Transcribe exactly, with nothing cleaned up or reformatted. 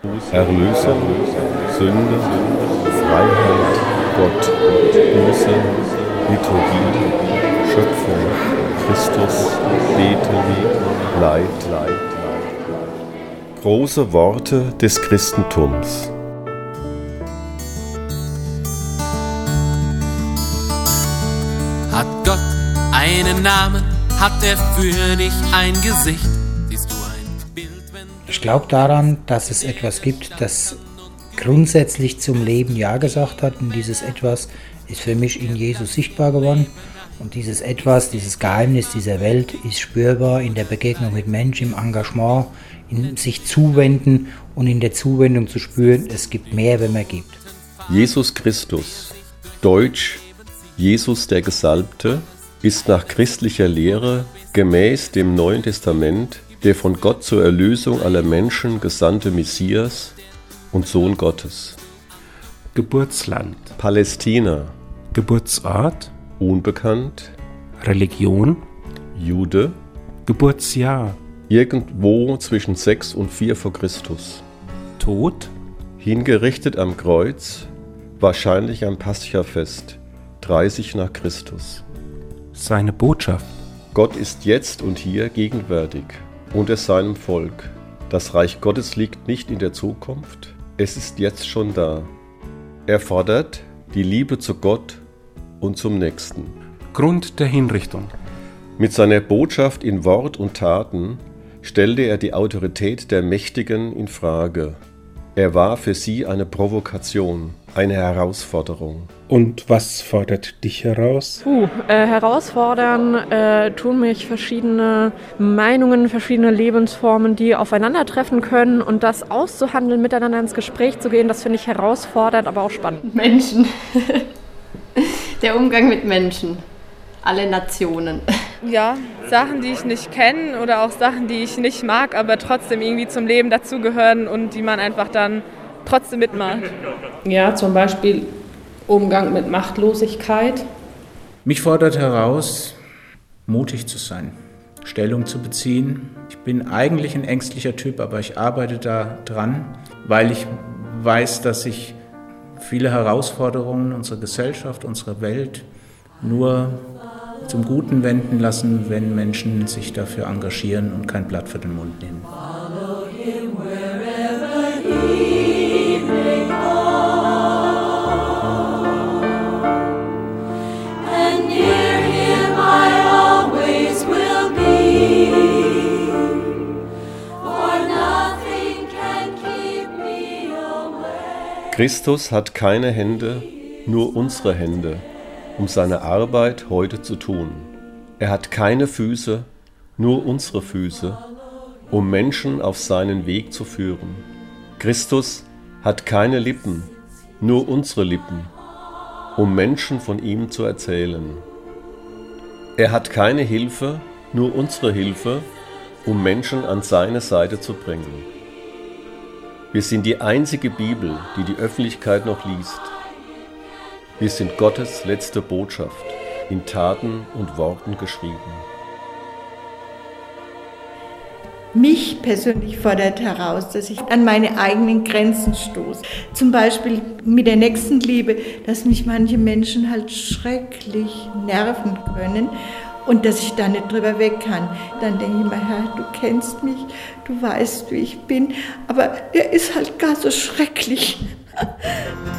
Erlösung, Sünde, Freiheit, Gott, Buße, Liturgie, Schöpfung, Christus, Beten, Leid, Leid. Große Worte des Christentums. Hat Gott einen Namen, hat er für dich ein Gesicht? Siehst du ein Bild, wenn ich glaube daran, dass es etwas gibt, das grundsätzlich zum Leben Ja gesagt hat. Und dieses Etwas ist für mich in Jesus sichtbar geworden. Und dieses Etwas, dieses Geheimnis dieser Welt ist spürbar in der Begegnung mit Menschen, im Engagement, in sich zuwenden und in der Zuwendung zu spüren, es gibt mehr, wenn man gibt. Jesus Christus, Deutsch Jesus der Gesalbte, ist nach christlicher Lehre gemäß dem Neuen Testament der von Gott zur Erlösung aller Menschen gesandte Messias und Sohn Gottes. Geburtsland, Palästina, Geburtsort, unbekannt, Religion, Jude, Geburtsjahr, irgendwo zwischen sechs und vier vor Christus. Tod, Hingerichtet am Kreuz, wahrscheinlich am Paschafest, dreißig nach Christus. seine Botschaft, Gott ist jetzt und hier gegenwärtig unter seinem Volk. Das Reich Gottes liegt nicht in der Zukunft, es ist jetzt schon da. Er fordert die Liebe zu Gott und zum Nächsten. Grund der Hinrichtung, Mit seiner Botschaft in Wort und Taten stellte er die Autorität der Mächtigen in Frage. Er war für sie eine Provokation, eine Herausforderung. Und was fordert dich heraus? Puh, äh, herausfordern äh, tun mich verschiedene Meinungen, verschiedene Lebensformen, die aufeinandertreffen können, und das auszuhandeln, miteinander ins Gespräch zu gehen, das finde ich herausfordernd, aber auch spannend. Menschen. Der Umgang mit Menschen. Alle Nationen. Ja, Sachen, die ich nicht kenne oder auch Sachen, die ich nicht mag, aber trotzdem irgendwie zum Leben dazugehören und die man einfach dann trotzdem mitmacht. Ja, zum Beispiel Umgang mit Machtlosigkeit. Mich fordert heraus, mutig zu sein, Stellung zu beziehen. Ich bin eigentlich ein ängstlicher Typ, aber ich arbeite da dran, weil ich weiß, dass sich viele Herausforderungen unserer Gesellschaft, unserer Welt nur zum Guten wenden lassen, wenn Menschen sich dafür engagieren und kein Blatt für den Mund nehmen. Christus hat keine Hände, nur unsere Hände, um seine Arbeit heute zu tun. Er hat keine Füße, nur unsere Füße, um Menschen auf seinen Weg zu führen. Christus hat keine Lippen, nur unsere Lippen, um Menschen von ihm zu erzählen. Er hat keine Hilfe, nur unsere Hilfe, um Menschen an seine Seite zu bringen. Wir sind die einzige Bibel, die die Öffentlichkeit noch liest. Wir sind Gottes letzte Botschaft, in Taten und Worten geschrieben. Mich persönlich fordert heraus, dass ich an meine eigenen Grenzen stoße. Zum Beispiel mit der Nächstenliebe, dass mich manche Menschen halt schrecklich nerven können und dass ich da nicht drüber weg kann. Dann denke ich mir, Herr, du kennst mich, du weißt, wie ich bin, aber er ist halt gar so schrecklich.